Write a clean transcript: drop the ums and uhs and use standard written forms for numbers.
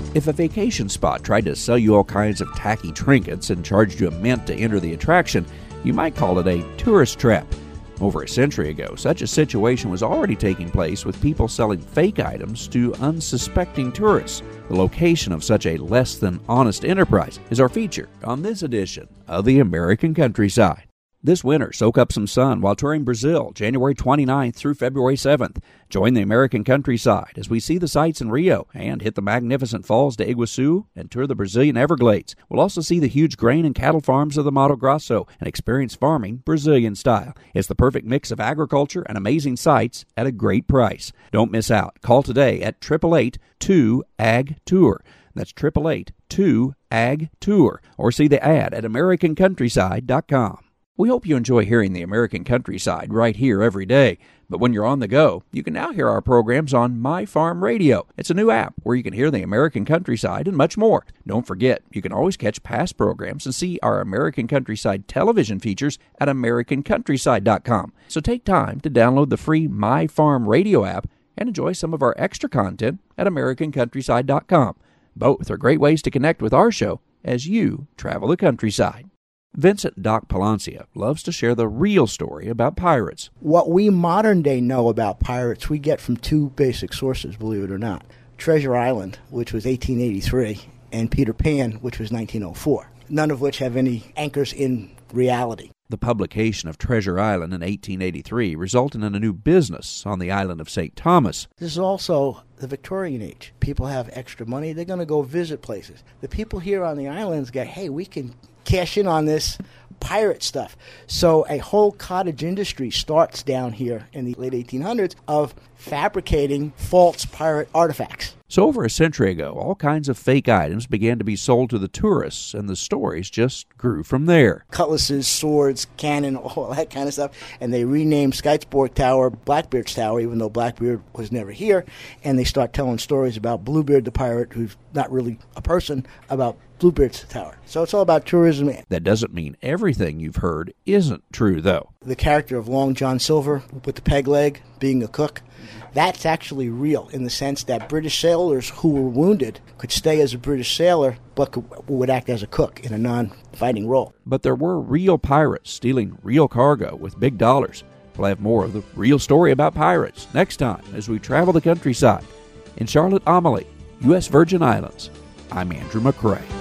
If a vacation spot tried to sell you all kinds of tacky trinkets and charged you a mint to enter the attraction, you might call it a tourist trap. Over a century ago, such a situation was already taking place with people selling fake items to unsuspecting tourists. The location of such a less-than-honest enterprise is our feature on this edition of the American Countryside. This winter, soak up some sun while touring Brazil, January 29th through February 7th. Join the American Countryside as we see the sights in Rio and hit the magnificent falls de Iguaçu and tour the Brazilian Everglades. We'll also see the huge grain and cattle farms of the Mato Grosso and experience farming Brazilian style. It's the perfect mix of agriculture and amazing sights at a great price. Don't miss out. Call today at 888-2-AG-TOUR. That's 888-2-AG-TOUR, or see the ad at AmericanCountryside.com. We hope you enjoy hearing the American Countryside right here every day. But when you're on the go, you can now hear our programs on My Farm Radio. It's a new app where you can hear the American Countryside and much more. Don't forget, you can always catch past programs and see our American Countryside television features at AmericanCountryside.com. So take time to download the free My Farm Radio app and enjoy some of our extra content at AmericanCountryside.com. Both are great ways to connect with our show as you travel the countryside. Vincent Doc Palancia loves to share the real story about pirates. What we modern day know about pirates, we get from two basic sources, believe it or not. Treasure Island, which was 1883, and Peter Pan, which was 1904, none of which have any anchors in reality. The publication of Treasure Island in 1883 resulted in a new business on the island of St. Thomas. This is also the Victorian age. People have extra money. They're going to go visit places. The people here on the islands go, hey, we can cash in on this pirate stuff. So a whole cottage industry starts down here in the late 1800s of fabricating false pirate artifacts. So over a century ago, all kinds of fake items began to be sold to the tourists, and the stories just grew from there. Cutlasses, swords, cannon, all that kind of stuff. And they renamed Skytesborg Tower Blackbeard's Tower, even though Blackbeard was never here. And they start telling stories about Bluebeard the pirate, who's not really a person, about Bluebeard's Tower. So it's all about tourism. That doesn't mean everything you've heard isn't true, though. The character of Long John Silver with the peg leg being a cook, that's actually real in the sense that British sailors who were wounded could stay as a British sailor but would act as a cook in a non-fighting role. But there were real pirates stealing real cargo with big dollars. We'll have more of the real story about pirates next time as we travel the countryside. In Charlotte Amalie, U.S. Virgin Islands, I'm Andrew McCrae.